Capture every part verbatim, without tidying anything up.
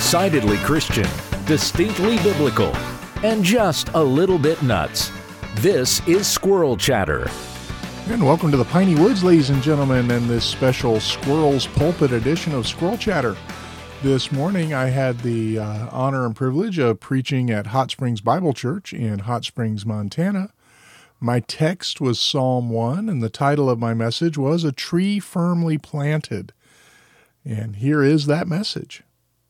Decidedly Christian, distinctly biblical, and just a little bit nuts. This is Squirrel Chatter. And welcome to the Piney Woods, ladies and gentlemen, and this special Squirrel's Pulpit edition of Squirrel Chatter. This morning I had the uh, honor and privilege of preaching at Hot Springs Bible Church in Hot Springs, Montana. My text was Psalm one, and the title of my message was A Tree Firmly Planted. And here is that message.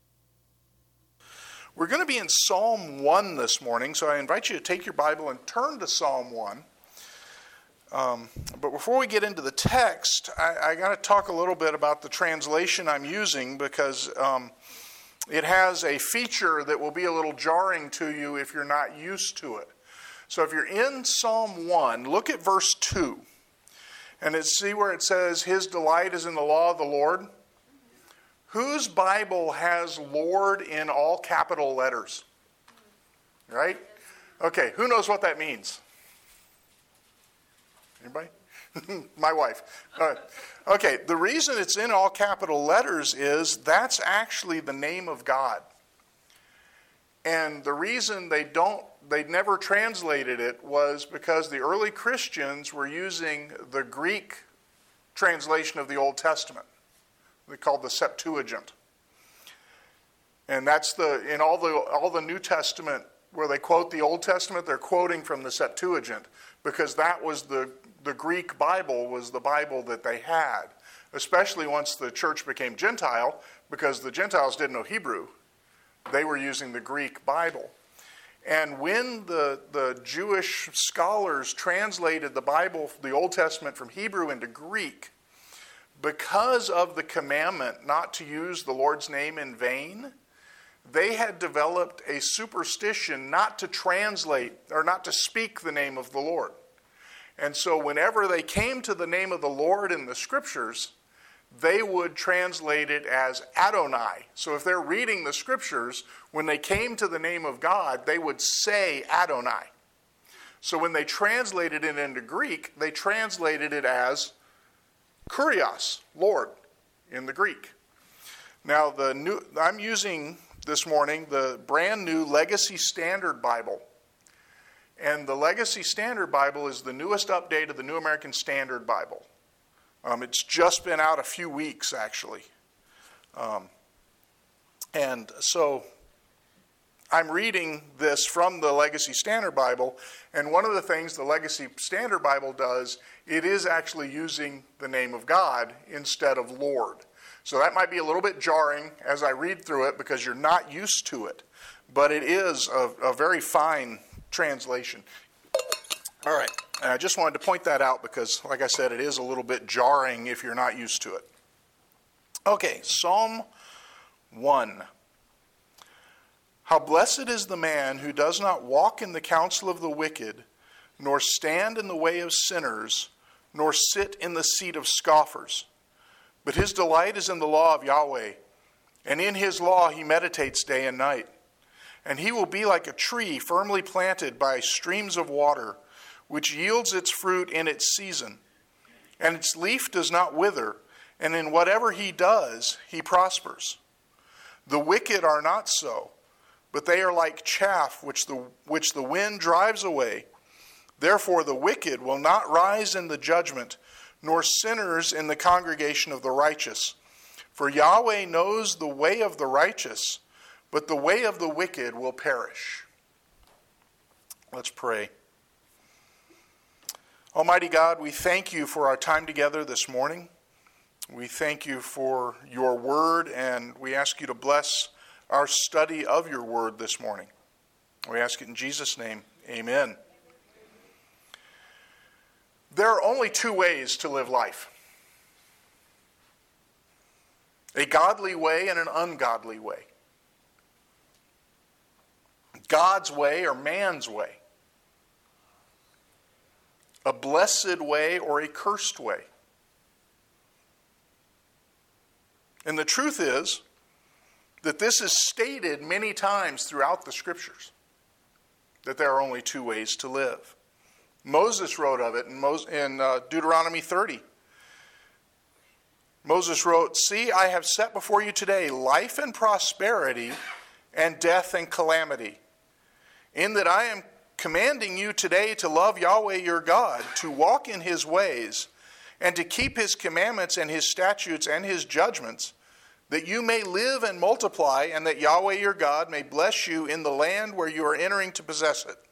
We're going to be in Psalm one this morning, so I invite you to take your Bible and turn to Psalm one. Um, but before we get into the text, I, I got to talk a little bit about the translation I'm using because um, it has a feature that will be a little jarring to you if you're not used to it. So if you're in Psalm one, look at verse two. And it, see where it says, His delight is in the law of the Lord? Whose Bible has Lord in all capital letters? Right? Okay, who knows what that means? Anybody? My wife. All right. Okay, the reason it's in all capital letters is that's actually the name of God. And the reason they don't, they never translated it was because the early Christians were using the Greek translation of the Old Testament. They called the Septuagint. And that's the, in all the all the New Testament, where they quote the Old Testament, they're quoting from the Septuagint, because that was the, the Greek Bible was the Bible that they had, especially once the church became Gentile, because the Gentiles didn't know Hebrew. They were using the Greek Bible. And when the, the Jewish scholars translated the Bible, the Old Testament, from Hebrew into Greek, because of the commandment not to use the Lord's name in vain, they had developed a superstition not to translate or not to speak the name of the Lord. And so whenever they came to the name of the Lord in the scriptures, they would translate it as Adonai. So if they're reading the scriptures, when they came to the name of God, they would say Adonai. So when they translated it into Greek, they translated it as Kurios, Lord, in the Greek. Now, the new I'm using this morning the brand new Legacy Standard Bible. And the Legacy Standard Bible is the newest update of the New American Standard Bible. Um, it's just been out a few weeks, actually. Um, and so I'm reading this from the Legacy Standard Bible, and one of the things the Legacy Standard Bible does, it is actually using the name of God instead of Lord. So that might be a little bit jarring as I read through it because you're not used to it, but it is a, a very fine translation. All right, and I just wanted to point that out because, like I said, it is a little bit jarring if you're not used to it. Okay, Psalm one. How blessed is the man who does not walk in the counsel of the wicked, nor stand in the way of sinners, nor sit in the seat of scoffers. But his delight is in the law of Yahweh, and in his law he meditates day and night. And he will be like a tree firmly planted by streams of water, which yields its fruit in its season. And its leaf does not wither, and in whatever he does, he prospers. The wicked are not so, but they are like chaff which the, which the wind drives away. Therefore the wicked will not rise in the judgment, nor sinners in the congregation of the righteous. For Yahweh knows the way of the righteous, but the way of the wicked will perish. Let's pray. Almighty God, we thank you for our time together this morning. We thank you for your word, and we ask you to bless our study of your word this morning. We ask it in Jesus' name. Amen. There are only two ways to live life. A godly way and an ungodly way. God's way or man's way. A blessed way or a cursed way. And the truth is that this is stated many times throughout the scriptures, that there are only two ways to live. Moses wrote of it in, Mos- in uh, Deuteronomy thirty. Moses wrote, "See, I have set before you today life and prosperity and death and calamity. In that I am commanding you today to love Yahweh your God, to walk in his ways, and to keep his commandments and his statutes and his judgments, that you may live and multiply, and that Yahweh your God may bless you in the land where you are entering to possess it.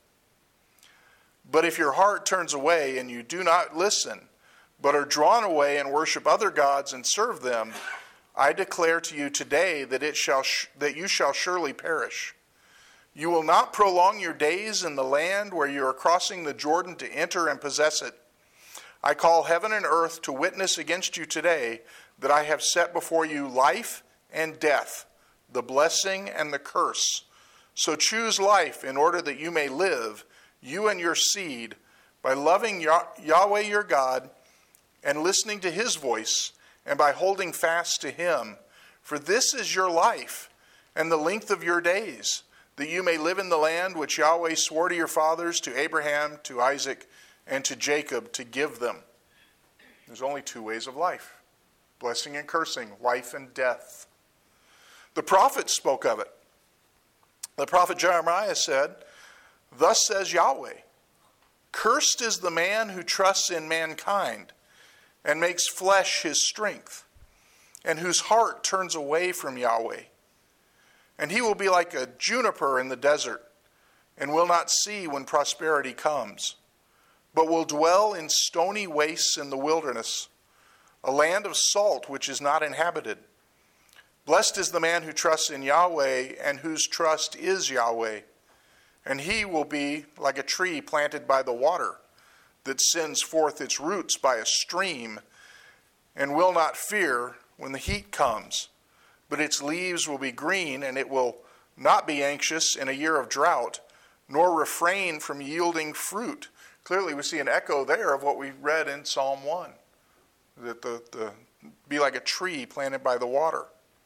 But if your heart turns away and you do not listen, but are drawn away and worship other gods and serve them, I declare to you today that it shall sh- that you shall surely perish. You will not prolong your days in the land where you are crossing the Jordan to enter and possess it. I call heaven and earth to witness against you today that I have set before you life and death, the blessing and the curse. So choose life in order that you may live, you and your seed, by loving Yah- Yahweh your God and listening to his voice, and by holding fast to him. For this is your life and the length of your days, that you may live in the land which Yahweh swore to your fathers, to Abraham, to Isaac, and to Jacob, to give them." There's only two ways of life: blessing and cursing, life and death. The prophets spoke of it. The prophet Jeremiah said, "Thus says Yahweh, cursed is the man who trusts in mankind and makes flesh his strength, and whose heart turns away from Yahweh. And he will be like a juniper in the desert, and will not see when prosperity comes, but will dwell in stony wastes in the wilderness, a land of salt which is not inhabited. Blessed is the man who trusts in Yahweh, and whose trust is Yahweh. And he will be like a tree planted by the water, that sends forth its roots by a stream, and will not fear when the heat comes. But its leaves will be green, and it will not be anxious in a year of drought, nor refrain from yielding fruit." Clearly we see an echo there of what we read in Psalm one, that the, the be like a tree planted by the water.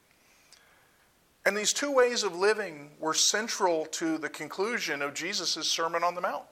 And these two ways of living were central to the conclusion of Jesus' Sermon on the Mount.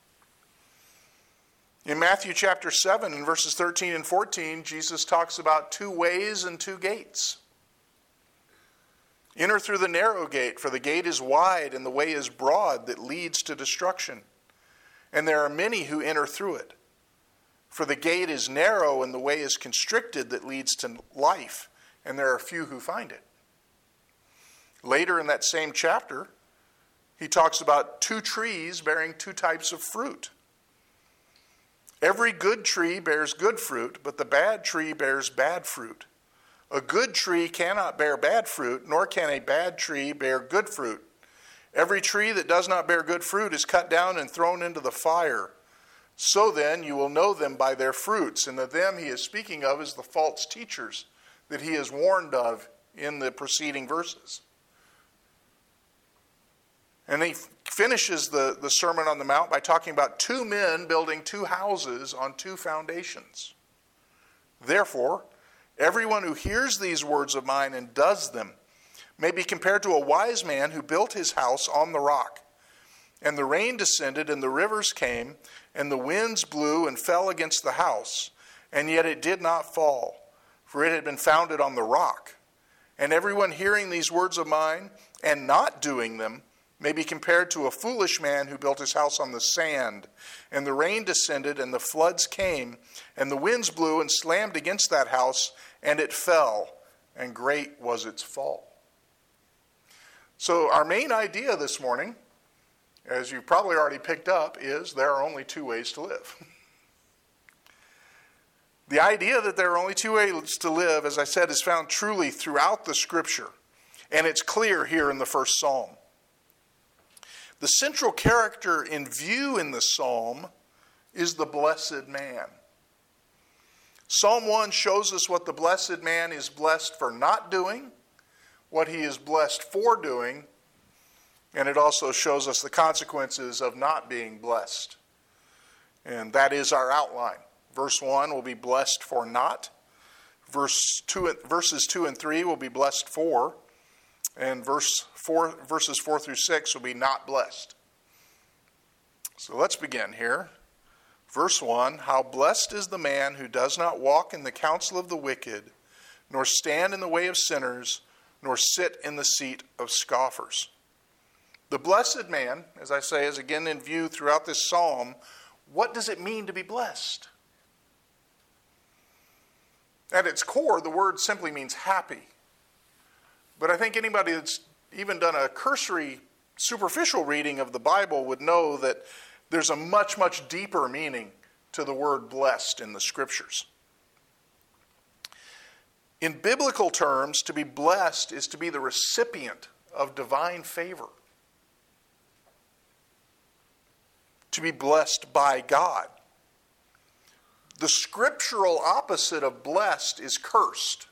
In Matthew chapter seven, in verses thirteen and fourteen, Jesus talks about two ways and two gates. "Enter through the narrow gate, for the gate is wide and the way is broad that leads to destruction. And there are many who enter through it. For the gate is narrow and the way is constricted that leads to life, and there are few who find it." Later in that same chapter, he talks about two trees bearing two types of fruit. "Every good tree bears good fruit, but the bad tree bears bad fruit. A good tree cannot bear bad fruit, nor can a bad tree bear good fruit. Every tree that does not bear good fruit is cut down and thrown into the fire. So then you will know them by their fruits." And the them he is speaking of is the false teachers that he is warned of in the preceding verses. And he finishes the, the Sermon on the Mount by talking about two men building two houses on two foundations. "Therefore, everyone who hears these words of mine and does them may be compared to a wise man who built his house on the rock. And the rain descended, and the rivers came, and the winds blew and fell against the house, and yet it did not fall, for it had been founded on the rock. And everyone hearing these words of mine and not doing them may be compared to a foolish man who built his house on the sand. And the rain descended, and the floods came, and the winds blew and slammed against that house, and it fell, and great was its fall." So our main idea this morning, as you've probably already picked up, is there are only two ways to live. The idea that there are only two ways to live, as I said, is found truly throughout the Scripture, and it's clear here in the first Psalm. The central character in view in the psalm is the blessed man. Psalm one shows us what the blessed man is blessed for not doing, what he is blessed for doing, and it also shows us the consequences of not being blessed. And that is our outline. Verse one will be blessed for not. Verse two, verses two and three will be blessed for. And verse four, verses four through six will be not blessed. So let's begin here. Verse one, "How blessed is the man who does not walk in the counsel of the wicked, nor stand in the way of sinners, nor sit in the seat of scoffers. The blessed man, as I say, is again in view throughout this psalm. What does it mean to be blessed? At its core, the word simply means happy. But I think anybody that's even done a cursory, superficial reading of the Bible would know that there's a much, much deeper meaning to the word blessed in the Scriptures. In biblical terms, to be blessed is to be the recipient of divine favor. To be blessed by God. The scriptural opposite of blessed is cursed.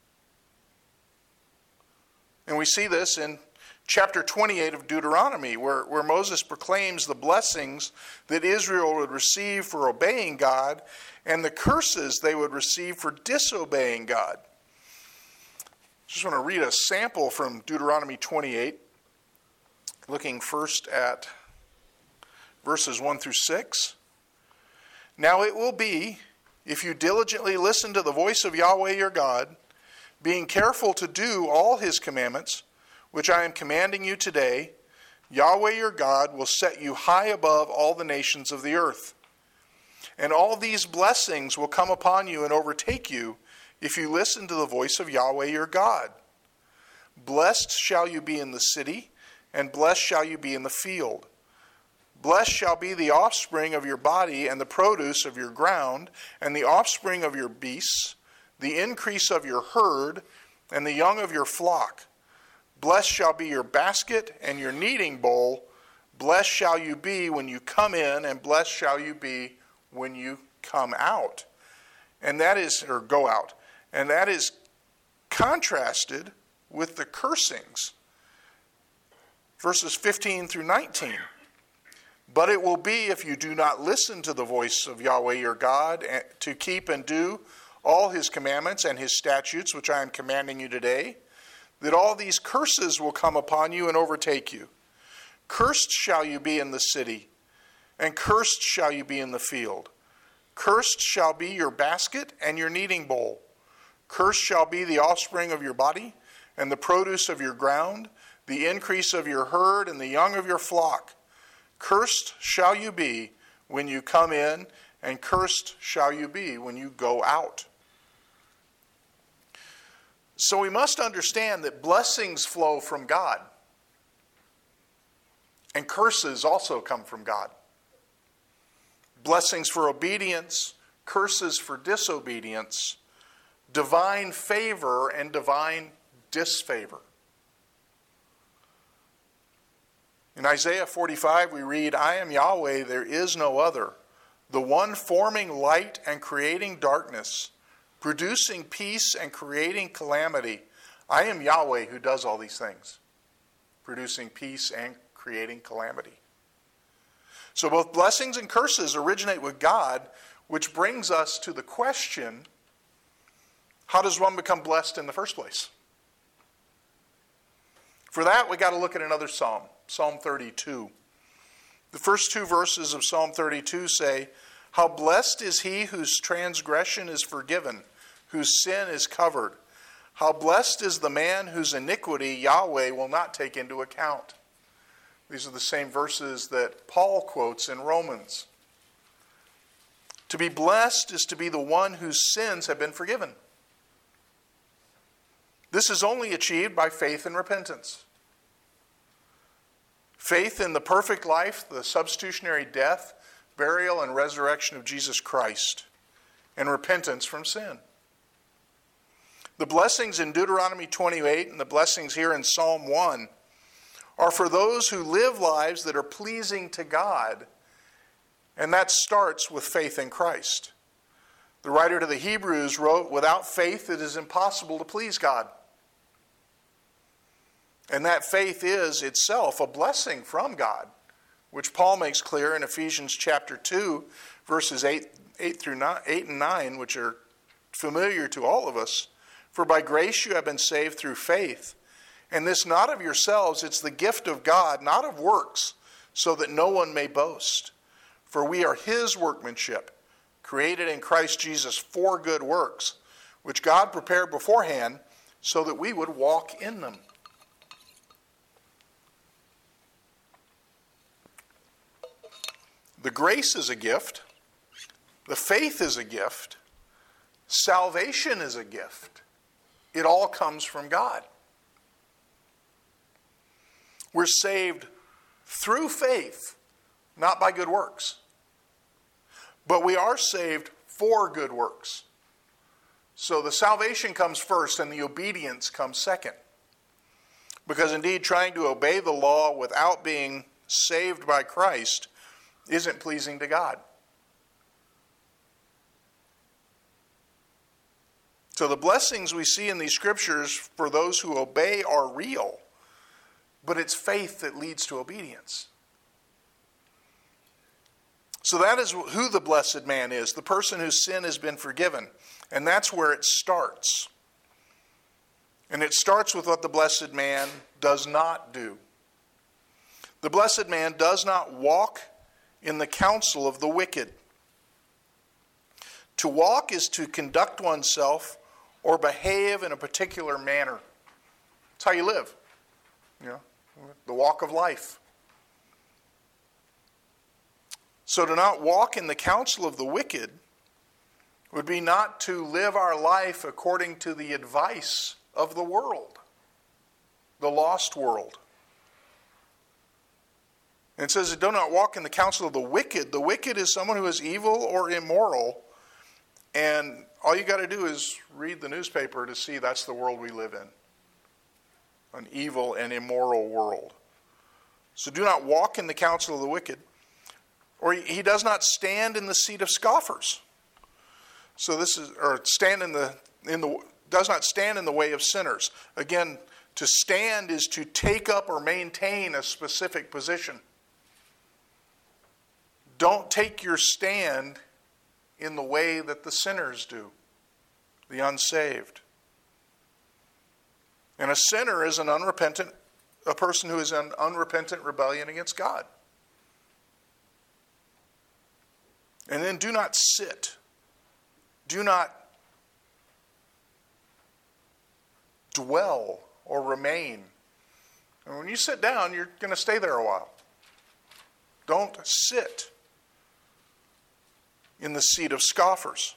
And we see this in chapter twenty-eight of Deuteronomy, where, where Moses proclaims the blessings that Israel would receive for obeying God and the curses they would receive for disobeying God. Just want to read a sample from Deuteronomy twenty-eight, looking first at verses one through six. Now it will be, if you diligently listen to the voice of Yahweh your God, being careful to do all his commandments, which I am commanding you today, Yahweh your God will set you high above all the nations of the earth. And all these blessings will come upon you and overtake you if you listen to the voice of Yahweh your God. Blessed shall you be in the city, and blessed shall you be in the field. Blessed shall be the offspring of your body and the produce of your ground, and the offspring of your beasts, the increase of your herd, and the young of your flock. Blessed shall be your basket and your kneading bowl. Blessed shall you be when you come in, and blessed shall you be when you come out. And that is, or go out. And that is contrasted with the cursings. Verses fifteen through nineteen. But it will be, if you do not listen to the voice of Yahweh your God, to keep and do all his commandments and his statutes, which I am commanding you today, that all these curses will come upon you and overtake you. Cursed shall you be in the city, and cursed shall you be in the field. Cursed shall be your basket and your kneading bowl. Cursed shall be the offspring of your body, and the produce of your ground, the increase of your herd, and the young of your flock. Cursed shall you be when you come in, and cursed shall you be when you go out. So we must understand that blessings flow from God, and curses also come from God. Blessings for obedience, curses for disobedience, divine favor and divine disfavor. In Isaiah forty-five we read, I am Yahweh, there is no other, the one forming light and creating darkness, producing peace and creating calamity. I am Yahweh who does all these things, producing peace and creating calamity. So both blessings and curses originate with God, which brings us to the question, how does one become blessed in the first place? For that, we got to look at another psalm, Psalm thirty-two. The first two verses of Psalm thirty-two say, how blessed is he whose transgression is forgiven, whose sin is covered. How blessed is the man whose iniquity Yahweh will not take into account. These are the same verses that Paul quotes in Romans. To be blessed is to be the one whose sins have been forgiven. This is only achieved by faith and repentance. Faith in the perfect life, the substitutionary death, burial, and resurrection of Jesus Christ, and repentance from sin. The blessings in Deuteronomy twenty-eight and the blessings here in Psalm one are for those who live lives that are pleasing to God, and that starts with faith in Christ. The writer to the Hebrews wrote, without faith it is impossible to please God. And that faith is itself a blessing from God, which Paul makes clear in Ephesians chapter two, verses eight, eight through nine, eight and nine, which are familiar to all of us. For by grace you have been saved through faith, and this not of yourselves, it's the gift of God, not of works, so that no one may boast. For we are his workmanship, created in Christ Jesus for good works, which God prepared beforehand so that we would walk in them. The grace is a gift. The faith is a gift. Salvation is a gift. It all comes from God. We're saved through faith, not by good works. But we are saved for good works. So the salvation comes first and the obedience comes second. Because indeed, trying to obey the law without being saved by Christ isn't pleasing to God. So the blessings we see in these scriptures for those who obey are real, but it's faith that leads to obedience. So that is who the blessed man is, the person whose sin has been forgiven. And that's where it starts. And it starts with what the blessed man does not do. The blessed man does not walk in the counsel of the wicked. To walk is to conduct oneself or behave in a particular manner. It's how you live. You know, the walk of life. So to not walk in the counsel of the wicked would be not to live our life according to the advice of the world, the lost world. And it says, do not walk in the counsel of the wicked. The wicked is someone who is evil or immoral. And all you got to do is read the newspaper to see that's the world we live in. An evil and immoral world. So do not walk in the counsel of the wicked. Or he does not stand in the seat of scoffers. So this is, or stand in the, in the, does not stand in the way of sinners. Again, to stand is to take up or maintain a specific position. Don't take your stand in the way that the sinners do, the unsaved. And a sinner is an unrepentant, a person who is in unrepentant rebellion against God. And then do not sit. Do not dwell or remain. And when you sit down, you're going to stay there a while. Don't sit in the seat of scoffers.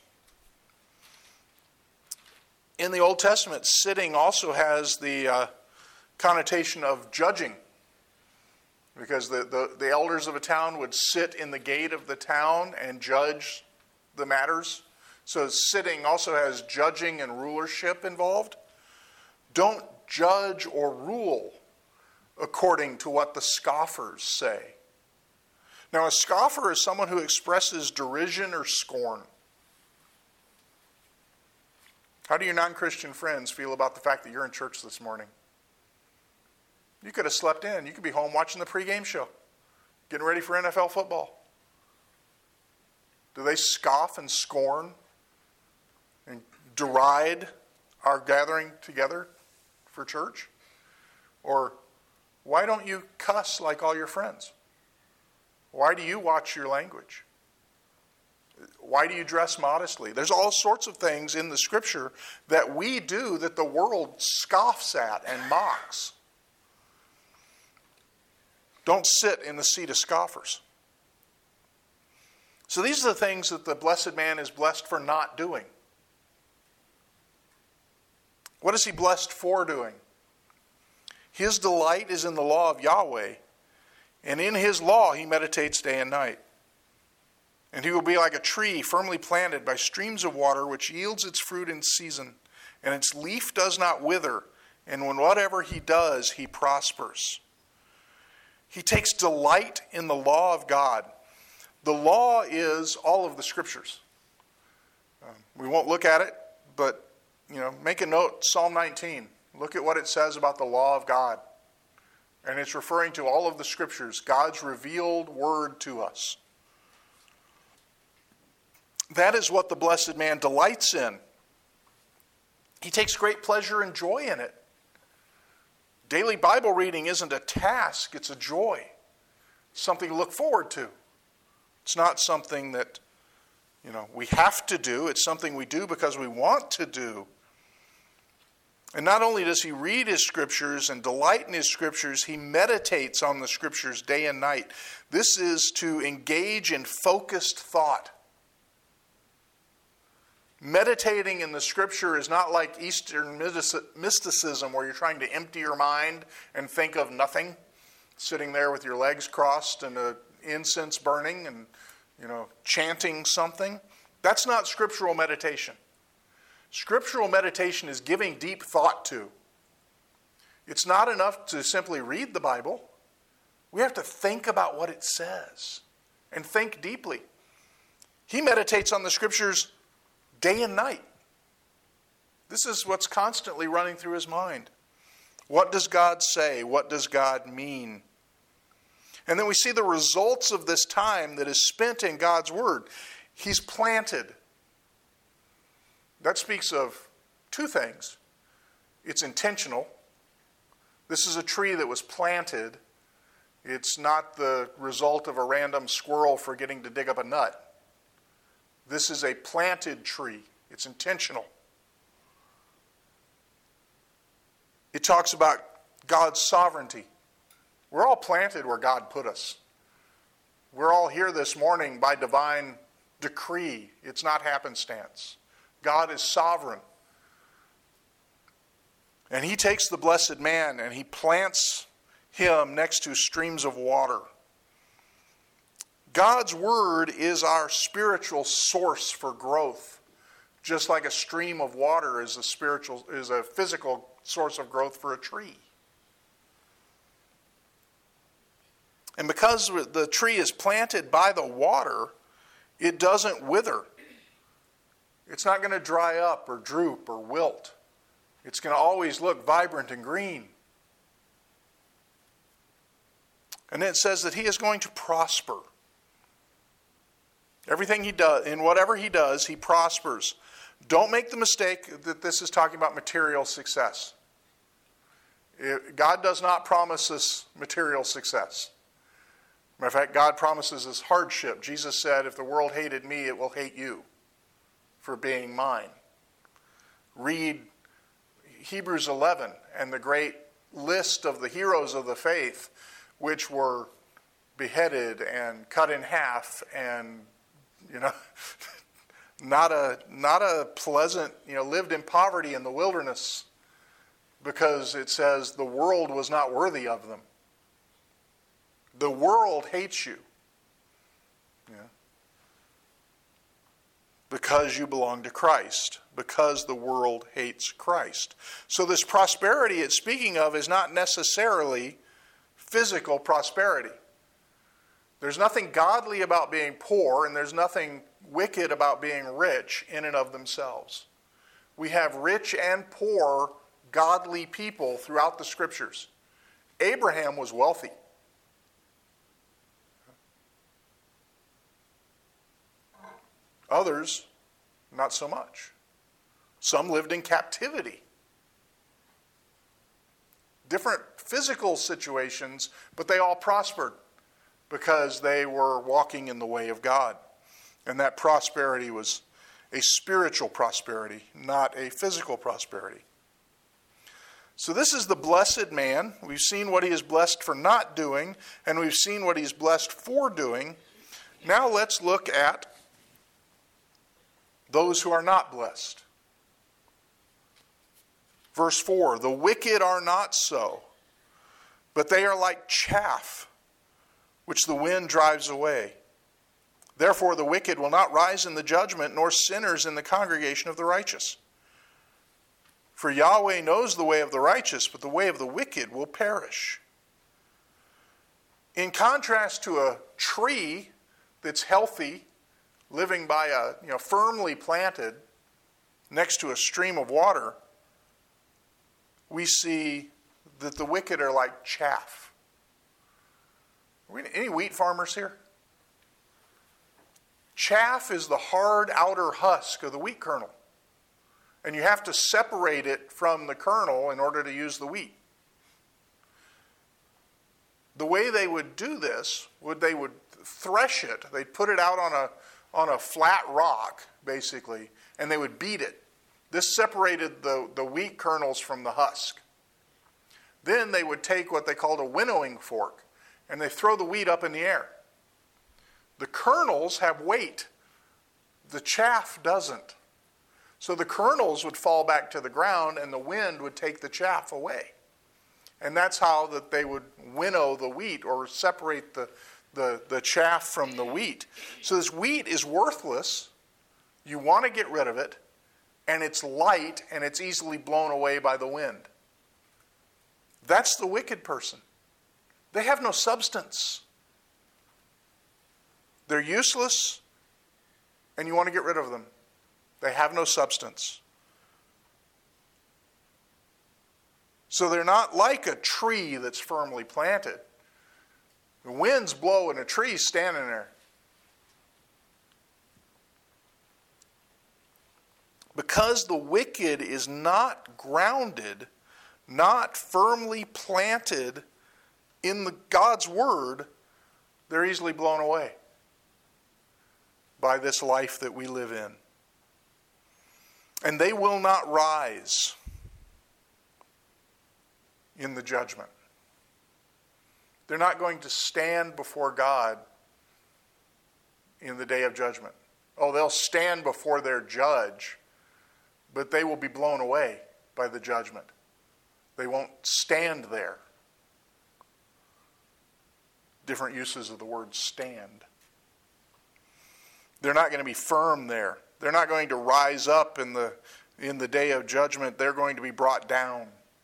In the Old Testament, sitting also has the uh, connotation of judging. Because the, the, the elders of a town would sit in the gate of the town and judge the matters. So sitting also has judging and rulership involved. Don't judge or rule according to what the scoffers say. Now, a scoffer is someone who expresses derision or scorn. How do your non-Christian friends feel about the fact that you're in church this morning? You could have slept in. You could be home watching the pregame show, getting ready for N F L football. Do they scoff and scorn and deride our gathering together for church? Or why don't you cuss like all your friends? Why do you watch your language? Why do you dress modestly? There's all sorts of things in the scripture that we do that the world scoffs at and mocks. Don't sit in the seat of scoffers. So these are the things that the blessed man is blessed for not doing. What is he blessed for doing? His delight is in the law of Yahweh, and in his law he meditates day and night. And he will be like a tree firmly planted by streams of water, which yields its fruit in season, and its leaf does not wither, and when whatever he does, he prospers. He takes delight in the law of God. The law is all of the scriptures. Um, we won't look at it, but you know, make a note, Psalm nineteen. Look at what it says about the law of God. And it's referring to all of the scriptures, God's revealed word to us. That is what the blessed man delights in. He takes great pleasure and joy in it. Daily Bible reading isn't a task, it's a joy. Something to look forward to. It's not something that you know, we have to do. It's something we do because we want to do. And not only does he read his scriptures and delight in his scriptures, he meditates on the scriptures day and night. This is to engage in focused thought. Meditating in the scripture is not like Eastern mysticism where you're trying to empty your mind and think of nothing, sitting there with your legs crossed and an incense burning and, you know, chanting something. That's not scriptural meditation. Scriptural meditation is giving deep thought to. It's not enough to simply read the Bible. We have to think about what it says and think deeply. He meditates on the scriptures day and night. This is what's constantly running through his mind. What does God say? What does God mean? And then we see the results of this time that is spent in God's Word. He's planted. That speaks of two things. It's intentional. This is a tree that was planted. It's not the result of a random squirrel forgetting to dig up a nut. This is a planted tree. It's intentional. It talks about God's sovereignty. We're all planted where God put us. We're all here this morning by divine decree. It's not happenstance. God is sovereign. And he takes the blessed man and he plants him next to streams of water. God's word is our spiritual source for growth, just like a stream of water is a spiritual is a physical source of growth for a tree. And because the tree is planted by the water, it doesn't wither. It's not going to dry up or droop or wilt. It's going to always look vibrant and green. And then it says that he is going to prosper. Everything he does, in whatever he does, he prospers. Don't make the mistake that this is talking about material success. God does not promise us material success. Matter of fact, God promises us hardship. Jesus said, if the world hated me, it will hate you for being mine. Read Hebrews eleven and the great list of the heroes of the faith, which were beheaded and cut in half, and you know, not a not a pleasant, you know, lived in poverty in the wilderness, because it says the world was not worthy of them. The world hates you. Yeah. Because you belong to Christ. Because the world hates Christ. So this prosperity it's speaking of is not necessarily physical prosperity. There's nothing godly about being poor, and there's nothing wicked about being rich in and of themselves. We have rich and poor godly people throughout the Scriptures. Abraham was wealthy. Others, not so much. Some lived in captivity. Different physical situations, but they all prospered because they were walking in the way of God. And that prosperity was a spiritual prosperity, not a physical prosperity. So this is the blessed man. We've seen what he is blessed for not doing, and we've seen what he's blessed for doing. Now let's look at those who are not blessed. Verse four, the wicked are not so, but they are like chaff, which the wind drives away. Therefore the wicked will not rise in the judgment, nor sinners in the congregation of the righteous. For Yahweh knows the way of the righteous, but the way of the wicked will perish. In contrast to a tree that's healthy, living by a, you know, firmly planted next to a stream of water, we see that the wicked are like chaff. Are we, any wheat farmers here? Chaff is the hard outer husk of the wheat kernel. And you have to separate it from the kernel in order to use the wheat. The way they would do this would they would thresh it. They'd put it out on a on a flat rock, basically, and they would beat it. This separated the, the wheat kernels from the husk. Then they would take what they called a winnowing fork, and they throw the wheat up in the air. The kernels have weight. The chaff doesn't. So the kernels would fall back to the ground, and the wind would take the chaff away. And that's how that they would winnow the wheat or separate the, the, the chaff from the wheat. So this wheat is worthless. You want to get rid of it. And it's light, and it's easily blown away by the wind. That's the wicked person. They have no substance. They're useless, and you want to get rid of them. They have no substance. So they're not like a tree that's firmly planted. The winds blow and a tree's standing there. Because the wicked is not grounded, not firmly planted in the God's word, they're easily blown away by this life that we live in. And they will not rise in the judgment. They're not going to stand before God in the day of judgment. Oh, they'll stand before their judge, but they will be blown away by the judgment. They won't stand there. Different uses of the word stand. They're not going to be firm there. They're not going to rise up in the, in the day of judgment. They're going to be brought down.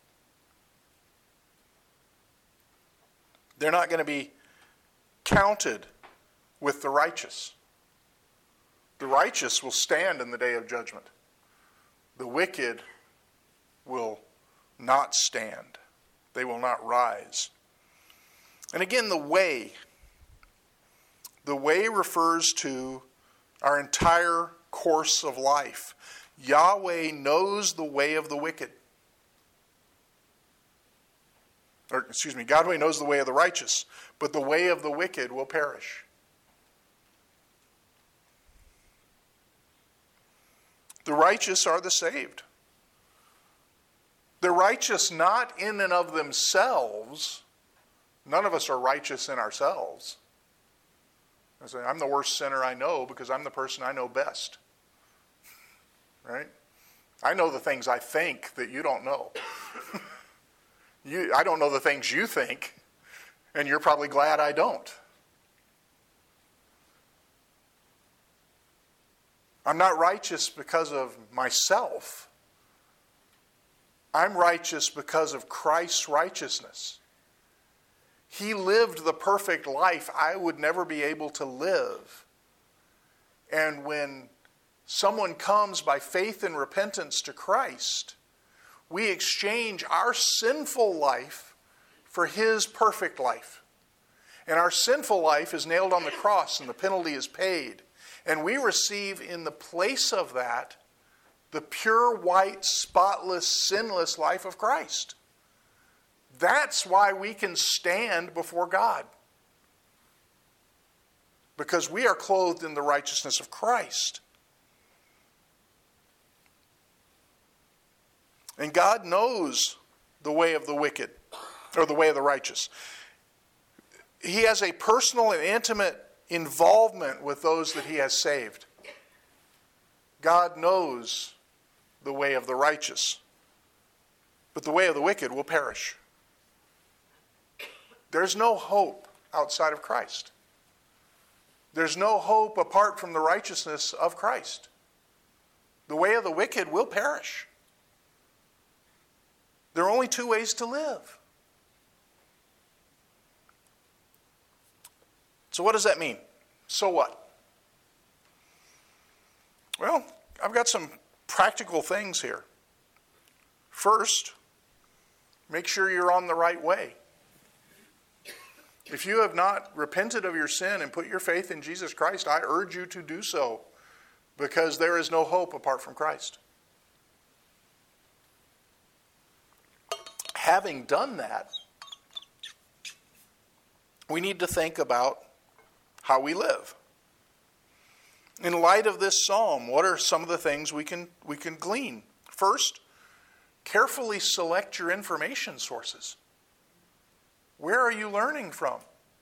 They're not going to be counted with the righteous. The righteous will stand in the day of judgment. The wicked will not stand. They will not rise. And again, the way. The way refers to our entire course of life. Yahweh knows the way of the wicked. Or, excuse me, Yahweh knows the way of the righteous, but the way of the wicked will perish. The righteous are the saved. They're righteous not in and of themselves. None of us are righteous in ourselves. I say, I'm the worst sinner I know because I'm the person I know best. Right? I know the things I think that you don't know. you, I don't know the things you think, and you're probably glad I don't. I'm not righteous because of myself. I'm righteous because of Christ's righteousness. He lived the perfect life I would never be able to live. And when someone comes by faith and repentance to Christ, we exchange our sinful life for His perfect life. And our sinful life is nailed on the cross and the penalty is paid. And we receive in the place of that the pure, white, spotless, sinless life of Christ. That's why we can stand before God. Because we are clothed in the righteousness of Christ. And God knows the way of the wicked, or the way of the righteous. He has a personal and intimate involvement with those that He has saved. God knows the way of the righteous, but the way of the wicked will perish. There's no hope outside of Christ. There's no hope apart from the righteousness of Christ. The way of the wicked will perish. There are only two ways to live. So what does that mean? So what? Well, I've got some practical things here. First, make sure you're on the right way. If you have not repented of your sin and put your faith in Jesus Christ, I urge you to do so, because there is no hope apart from Christ. Having done that, we need to think about how we live. In light of this psalm, what are some of the things we can we can glean? First, carefully select your information sources. Where are you learning from?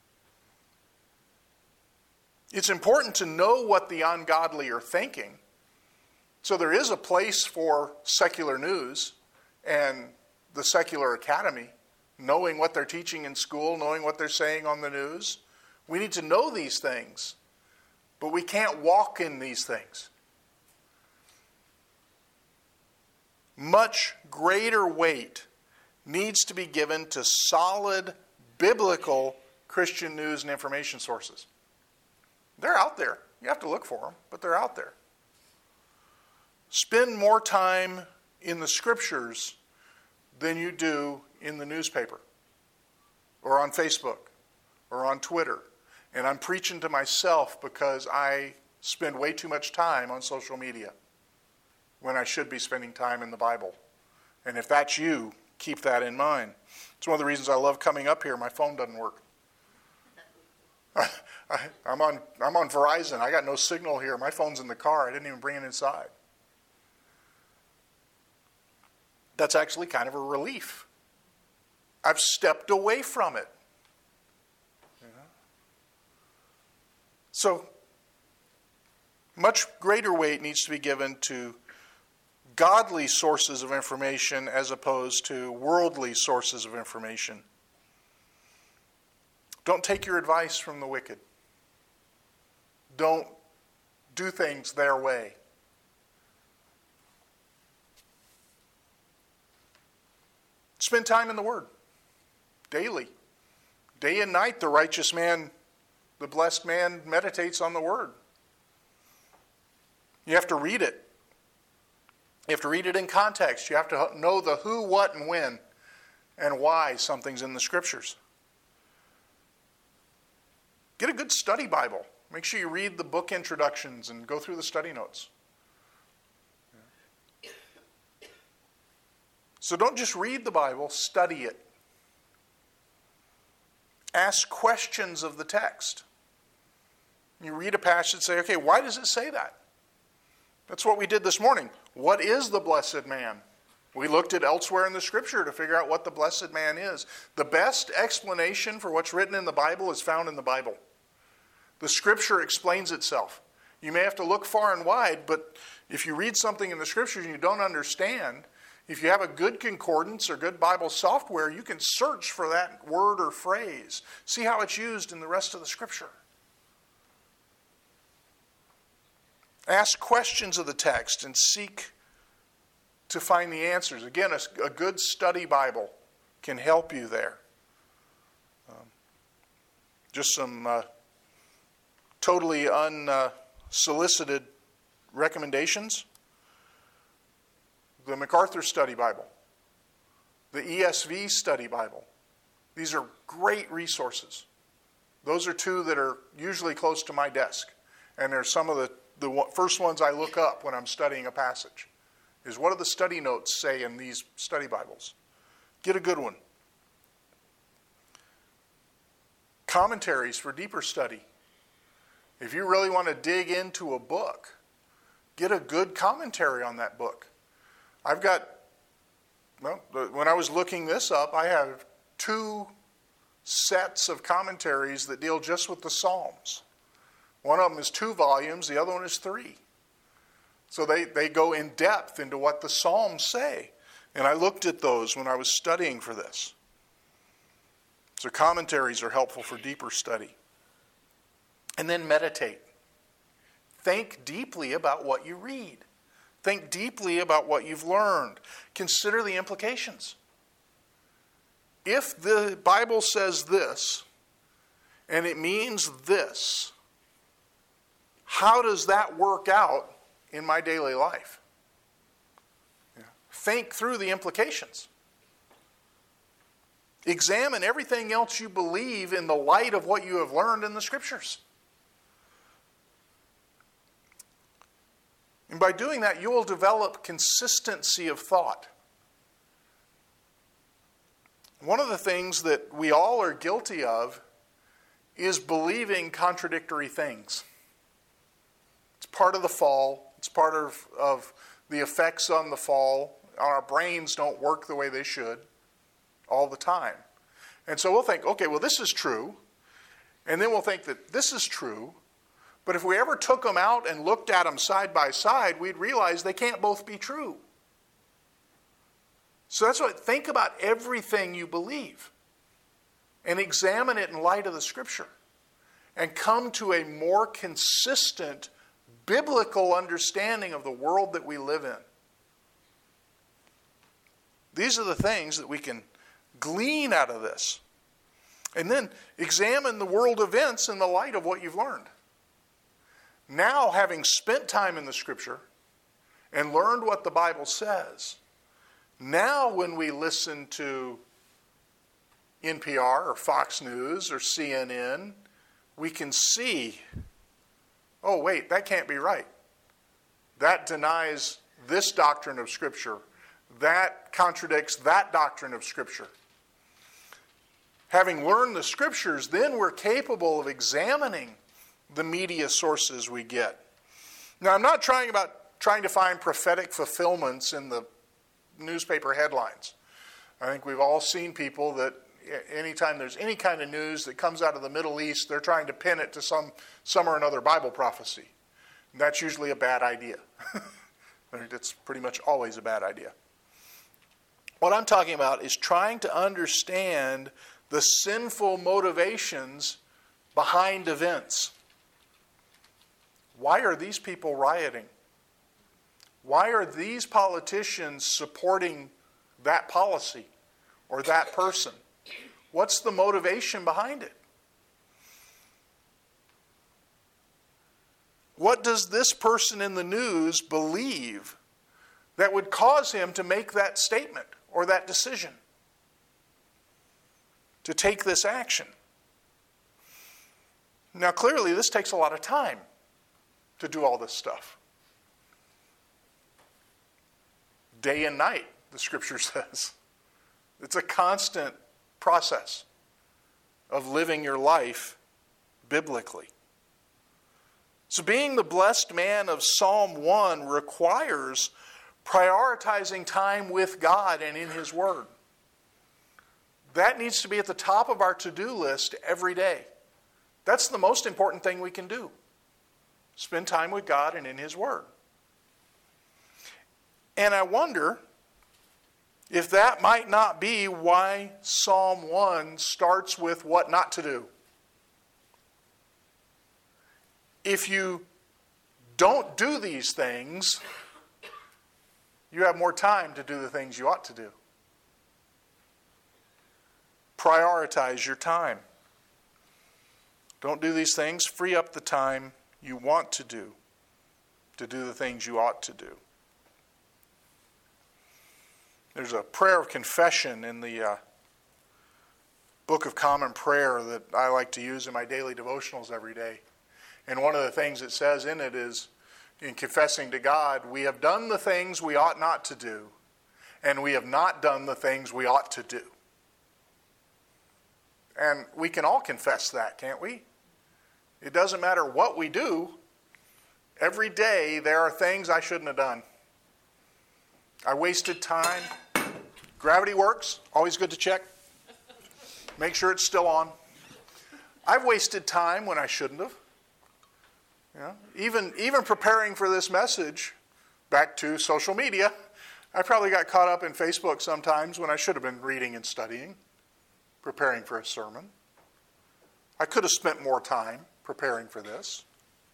It's important to know what the ungodly are thinking. So there is a place for secular news and the secular academy, knowing what they're teaching in school, knowing what they're saying on the news. We need to know these things, but we can't walk in these things. Much greater weight needs to be given to solid, biblical Christian news and information sources. They're out there. You have to look for them, but they're out there. Spend more time in the scriptures than you do in the newspaper or on Facebook or on Twitter. And I'm preaching to myself because I spend way too much time on social media when I should be spending time in the Bible. And if that's you, keep that in mind. It's one of the reasons I love coming up here. My phone doesn't work. I, I, I'm on I'm on Verizon. I got no signal here. My phone's in the car. I didn't even bring it inside. That's actually kind of a relief. I've stepped away from it. You know? So, much greater weight needs to be given to godly sources of information as opposed to worldly sources of information. Don't take your advice from the wicked. Don't do things their way. Spend time in the Word daily. Day and night, the righteous man, the blessed man, meditates on the Word. You have to read it. You have to read it in context. You have to know the who, what, and when, and why something's in the Scriptures. Get a good study Bible. Make sure you read the book introductions and go through the study notes. So don't just read the Bible, study it. Ask questions of the text. You read a passage and say, okay, why does it say that? That's what we did this morning. What is the blessed man? We looked at elsewhere in the Scripture to figure out what the blessed man is. The best explanation for what's written in the Bible is found in the Bible. The Scripture explains itself. You may have to look far and wide, but if you read something in the Scriptures and you don't understand, if you have a good concordance or good Bible software, you can search for that word or phrase. See how it's used in the rest of the Scripture. Ask questions of the text and seek to find the answers. Again, a, a good study Bible can help you there. Um, just some uh, totally unsolicited recommendations. The MacArthur Study Bible, the E S V Study Bible. These are great resources. Those are two that are usually close to my desk. And they're some of the, the first ones I look up when I'm studying a passage. Is what do the study notes say in these study Bibles? Get a good one. Commentaries for deeper study. If you really want to dig into a book, get a good commentary on that book. I've got, well, when I was looking this up, I have two sets of commentaries that deal just with the Psalms. One of them is two volumes, the other one is three. So they, they go in depth into what the Psalms say. And I looked at those when I was studying for this. So commentaries are helpful for deeper study. And then meditate. Think deeply about what you read. Think deeply about what you've learned. Consider the implications. If the Bible says this, and it means this, how does that work out in my daily life? Yeah. Think through the implications. Examine everything else you believe in the light of what you have learned in the Scriptures. And by doing that, you will develop consistency of thought. One of the things that we all are guilty of is believing contradictory things. It's part of the fall. It's part of, of the effects on the fall. Our brains don't work the way they should all the time. And so we'll think, okay, well, this is true. And then we'll think that this is true. But if we ever took them out and looked at them side by side, we'd realize they can't both be true. So that's why, think about everything you believe and examine it in light of the Scripture and come to a more consistent biblical understanding of the world that we live in. These are the things that we can glean out of this. And then examine the world events in the light of what you've learned. Now, having spent time in the Scripture and learned what the Bible says, now when we listen to N P R or Fox News or C N N, we can see, oh wait, that can't be right. That denies this doctrine of Scripture. That contradicts that doctrine of Scripture. Having learned the Scriptures, then we're capable of examining the media sources we get. Now, I'm not trying about trying to find prophetic fulfillments in the newspaper headlines. I think we've all seen people that anytime there's any kind of news that comes out of the Middle East, they're trying to pin it to some, some or another Bible prophecy. And that's usually a bad idea. It's pretty much always a bad idea. What I'm talking about is trying to understand the sinful motivations behind events. Why are these people rioting? Why are these politicians supporting that policy or that person? What's the motivation behind it? What does this person in the news believe that would cause him to make that statement or that decision? To take this action? Now, clearly, this takes a lot of time to do all this stuff. Day and night, the Scripture says. It's a constant process of living your life biblically. So being the blessed man of Psalm one requires prioritizing time with God and in His Word. That needs to be at the top of our to-do list every day. That's the most important thing we can do. Spend time with God and in His Word. And I wonder if that might not be why Psalm one starts with what not to do. If you don't do these things, you have more time to do the things you ought to do. Prioritize your time. Don't do these things. Free up the time you want to do to do the things you ought to do. There's a prayer of confession in the uh, Book of Common Prayer that I like to use in my daily devotionals every day. And one of the things it says in it is, in confessing to God, we have done the things we ought not to do, and we have not done the things we ought to do. And we can all confess that, can't we? It doesn't matter what we do. Every day there are things I shouldn't have done. I wasted time. Gravity works. Always good to check. Make sure it's still on. I've wasted time when I shouldn't have. Yeah. Even, even preparing for this message, back to social media, I probably got caught up in Facebook sometimes when I should have been reading and studying, preparing for a sermon. I could have spent more time preparing for this.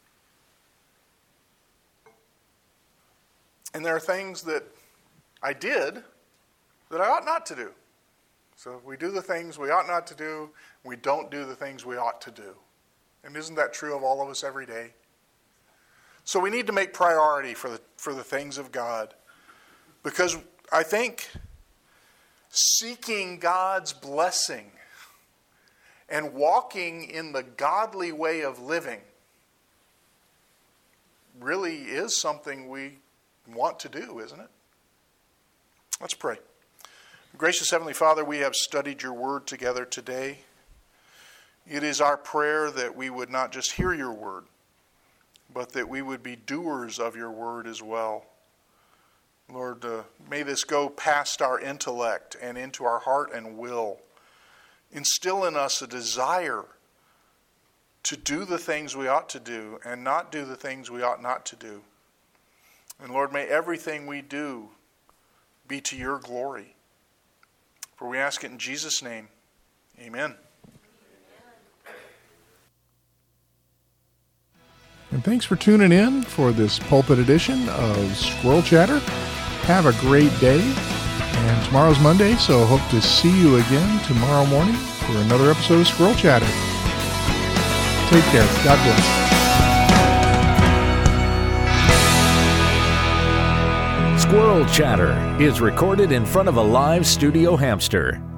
And there are things that I did that I ought not to do. So we do the things we ought not to do. We don't do the things we ought to do. And isn't that true of all of us every day? So we need to make priority for the, for the things of God. Because I think seeking God's blessing and walking in the godly way of living really is something we want to do, isn't it? Let's pray. Gracious Heavenly Father, we have studied your word together today. It is our prayer that we would not just hear your word, but that we would be doers of your word as well. Lord, uh, may this go past our intellect and into our heart and will. Instill in us a desire to do the things we ought to do and not do the things we ought not to do. And Lord, may everything we do be to your glory. For we ask it in Jesus' name. Amen. And thanks for tuning in for this pulpit edition of Squirrel Chatter. Have a great day. And tomorrow's Monday, so hope to see you again tomorrow morning for another episode of Squirrel Chatter. Take care. God bless. Squirrel Chatter is recorded in front of a live studio hamster.